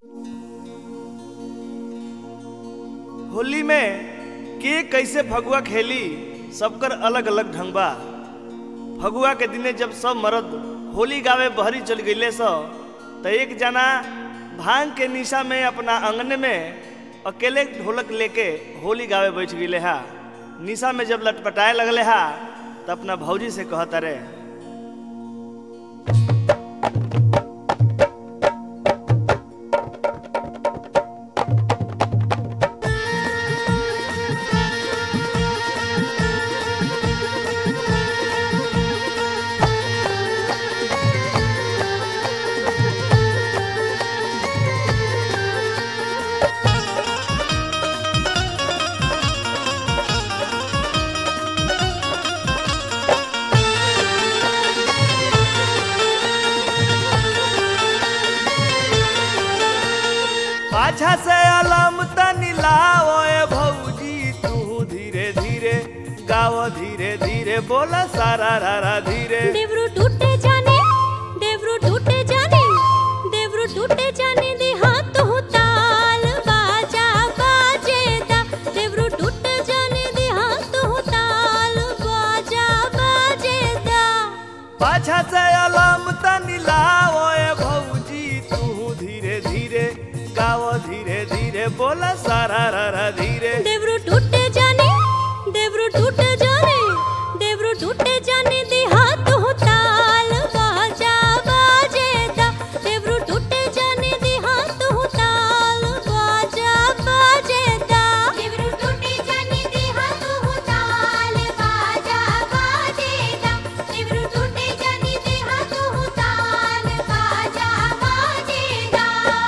होली में के कैसे फगुआ खेली सबकर अलग अलग ढंग बा। फगुआ के दिने जब सब मर्द होली गावे बहरी चल गईले तो एक जना भांग के निशा में अपना अंगने में अकेले ढोलक लेके होली गावे बैठ गईले हा। निशा में जब लटपटाए लगले हा तो अपना भौजी से कहता रे, पाछा से अलम तनी लाओ ए भौजी, तू धीरे धीरे गाओ, धीरे धीरे बोला सारा रारा धीरे। देवरू टूटे जाने, देवरू टूटे जाने, देवरू टूटे जाने दे हाथ हो ताल बाजा बाजेदा। देवरू टूटे जाने दे हाथ हो ताल बाजा बाजेदा। पाछा से अलम तनी लाओ ए भौजी, तू धीरे धीरे गाओ, धीरे धीरे बोला सारा रारा धीरे। देवरू टूटे जाने, देवरू टूटे जाने, देवरू टूटे जाने दे हाथ हो ताल बाजा बाजेदा। देवरू टूटे जाने दे हाथ हो ताल बाजा बाजेदा। देवरू टूटे जाने दे हाथ हो ताल बाजा बाजेदा। देवरू टूटे जाने दे हाथ हो ताल बाजा बाजेदा।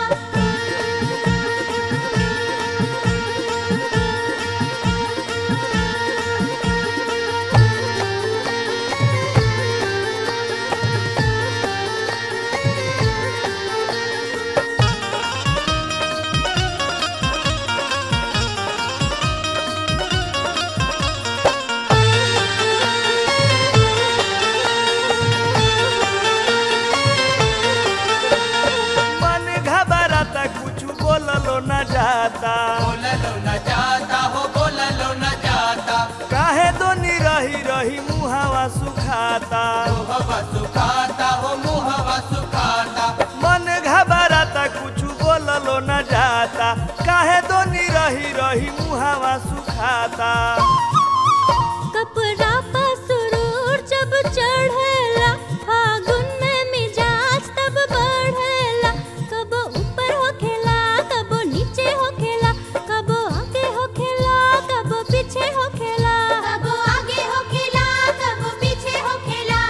मन घबराता कुछ बोललो न जाता, बोललो न जाता हो, बोललो न जाता। काहे दोनी रही रही मुहावा सुखाता। मुहवा सुखाता हो, मुहवा सुखाता। मन घबराता कुछ बोललो न जाता, काहे दोनी रही रही मुहावा सुखाता। कपड़ा पर सुरूर जब चढ़ेला, फागुन में मिजाज तब बढ़ेला। कब ऊपर होखेला, कब नीचे होखेला, कब आगे होखेला, कब पीछे होखेला। कब आगे होखेला, कब पीछे होखेला।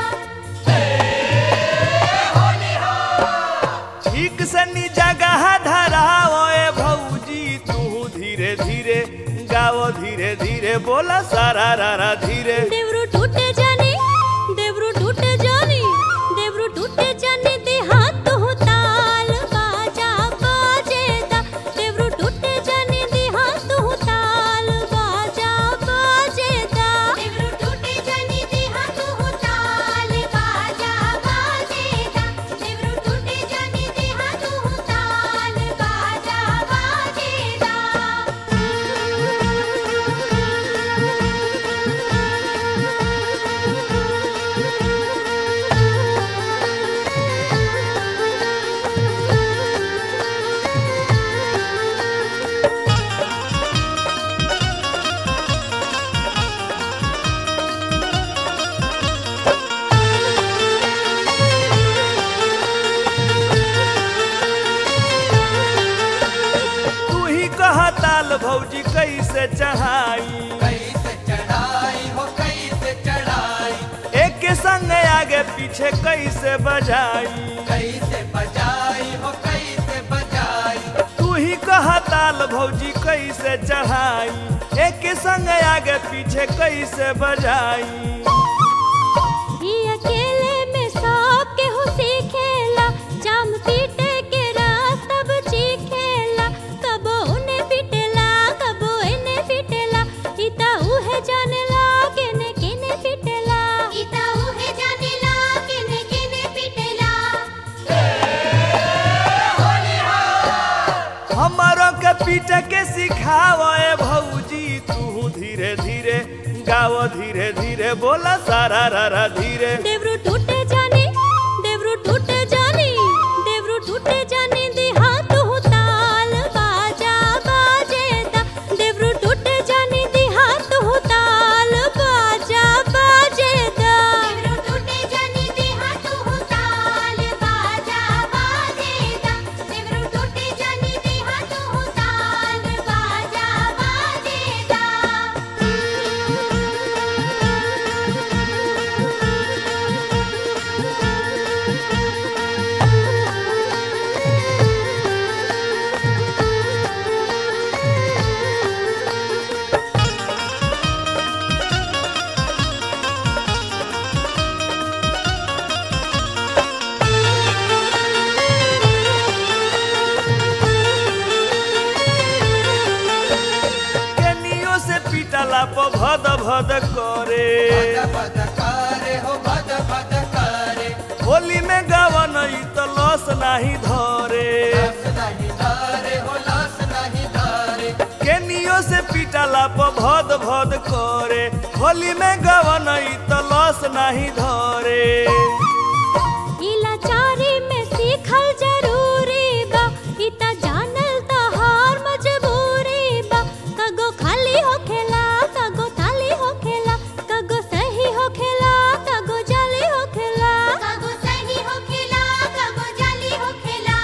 ठीक से नी जगह धराओ ए भौजी, तू धीरे धीरे गाओ, धीरे धीरे बोला सारा रारा धीरे। देवरू टूटे जाने, देवरू टूटे जाने, देवरू टूटे जाने दे हाथ हो ताल बाजा बाजेदा। देवरू टूटे जाने दे हाथ हो ताल बाजा बाजेदा। देवरू टूटे जाने दे हाथ हो ताल बाजा बाजेदा। देवरू टूटे जाने दे हाथ हो ताल बाजा बाजेदा। तू ही कहा ताल भौजी कैसे चढ़ाई, कैसे चढ़ाई हो, कैसे चढ़ाई। एक के संग आगे पीछे कैसे बजाई। कैसे बजाई हो, कैसे बजाई। तू ही कहा ताल भौजी कैसे चढ़ाई, एक के संग आगे पीछे कैसे बजाई। ये अकेले में सब केहू सीखेला, जाम पीटे के रास तब चीखेला। कबो उन्हें पीटेला, कबो इन्हें पीटेला। इता उहे जानेला केने केने पीटेला। इता उहे जानेला केने केने पीटेला। हमारो के पीट के सिखावे भौजी तू धीरे धीरे गाओ धीरे धीरे बोला सारा रा धीरे। देवरू टूटे जाने देवरू टूटे जाने देवरू टूटे जाने देहात हो ताल बाजा बाजेदा देवरू टूटे जाने देहात हो ताल बाजा बाजेदा देवरू टूटे जाने देहात हो ताल बाजा बाजेदा देवरू टूटे जाने देहात हो ताल बाजा बाजेदा। केनियो से पीटला प भद भद करे भद भद करे हो भद भद करे होली में गावन तो लस नाही धरे। लस नहीं धरे हो लस नहीं धरे केनियो से पीटला प भद भद करे होली में गावन तो लस नाही धरे। इलाचारी में सीखल जरूरी बा इता जानल त हार मजबूरी बा कगो खाली होखेला कगो थाली होखेला कगो सही होखेला कगो जाली होखेला कगो सही होखेला कगो जाली होखेला।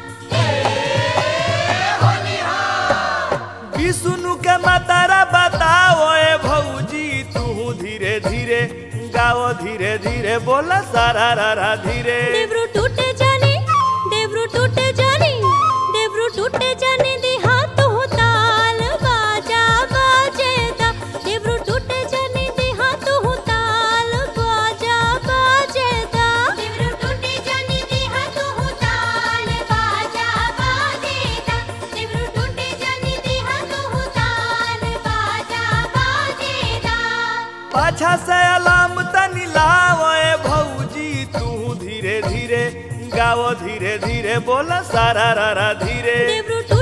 विष्णु के मातारा बताओ ए भौजी तू धीरे धीरे गाओ धीरे धीरे बोला सारा रा धीरे। देवरू टूटे जाने देवरू टूटे जाने देवरू टूटे जाने देहात हो ताल बाजा बाजेदा देवरू टूटे जाने देहात हो ताल बाजा बाजेदा देवरू टूटे जाने देहात हो ताल बाजा बाजेदा देवरू टूटे जाने देहात हो ताल बाजा बाजेदा। पाछा से अलाम तनी लाओ ए भौजी तू धीरे धीरे गाओ धीरे धीरे बोला सारा रा धीरे। देवरू